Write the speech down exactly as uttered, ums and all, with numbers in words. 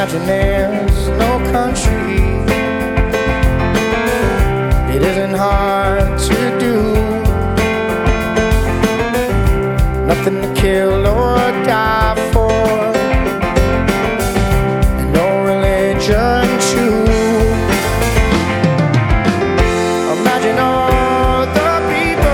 imagine there's no country. It isn't hard to do. Nothing to kill,